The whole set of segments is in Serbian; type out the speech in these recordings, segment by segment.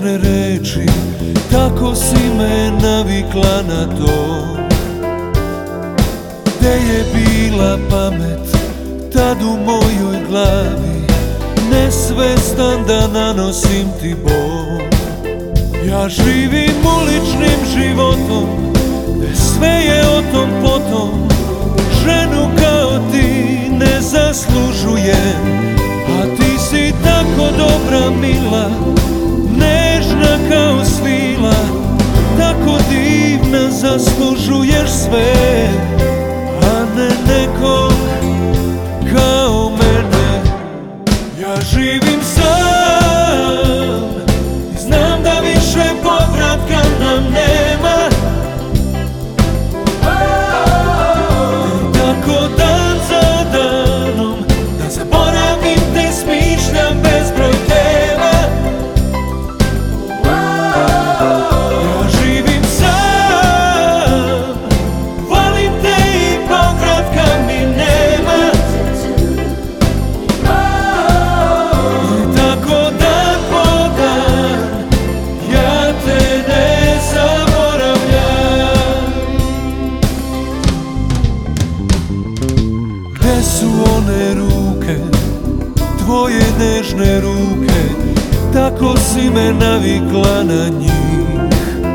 nežne reči, tako si me navikla na to. Gde je bila pamet tad u mojoj glavi, nesvestan da nanosim ti bol. Ja živim uličnim životom, gde sve je o tom potom. Ženu kao ti ne zaslužujem, a ti si tako dobra, mila, nežna kao svila, tako divna, zaslužuješ sve, a ne nekog kao mene. Ja živim sam i znam da više povratka nam nema. Tako dan za danom da zaboravim te smišljam bezbroj tema. Ja živim sam, volim te i povratka mi nema. Tako dan po dan ja te ne zaboravljam. Gde su one ruke, tvoje nežne ruke, tako si me navikla na njih.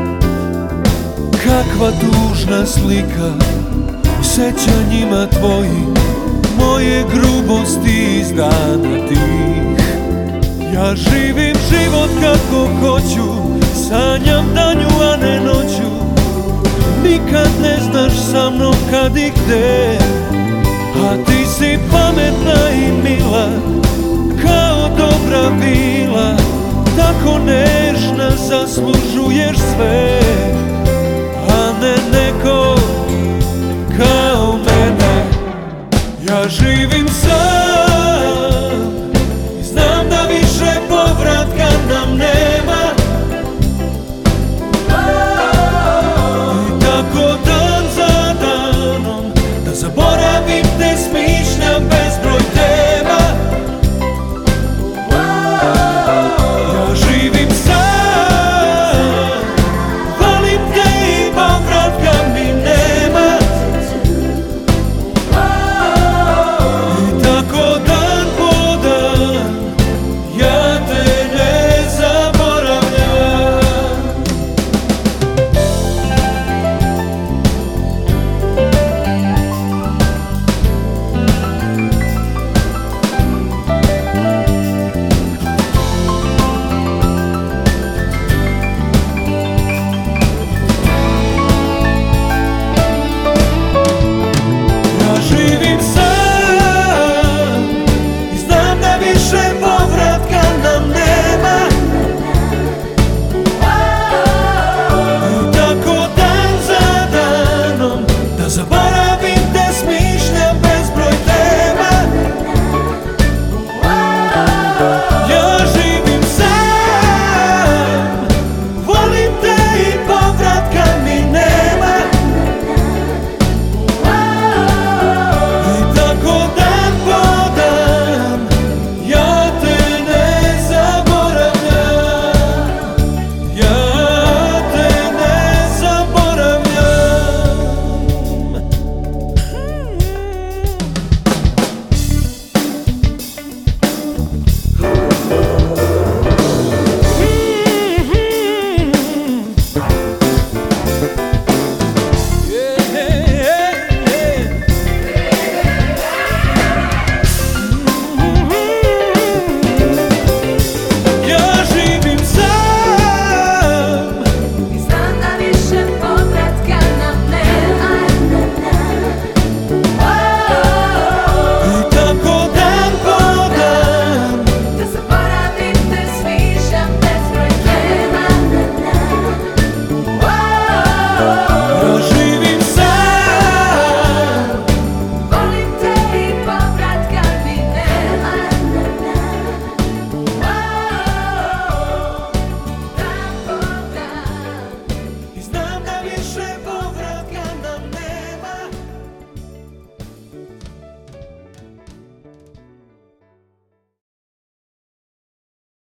Kakva tužna slika u sećanjima tvojim, moje grubosti iz dana tih. Ja živim život kako hoću, sanjam danju a ne noću. Nikad ne znaš sa mnom kad i gde, a ti si pametna i mila, kao dobra vila, tako nežna, zaslužuješ sve, a ne neko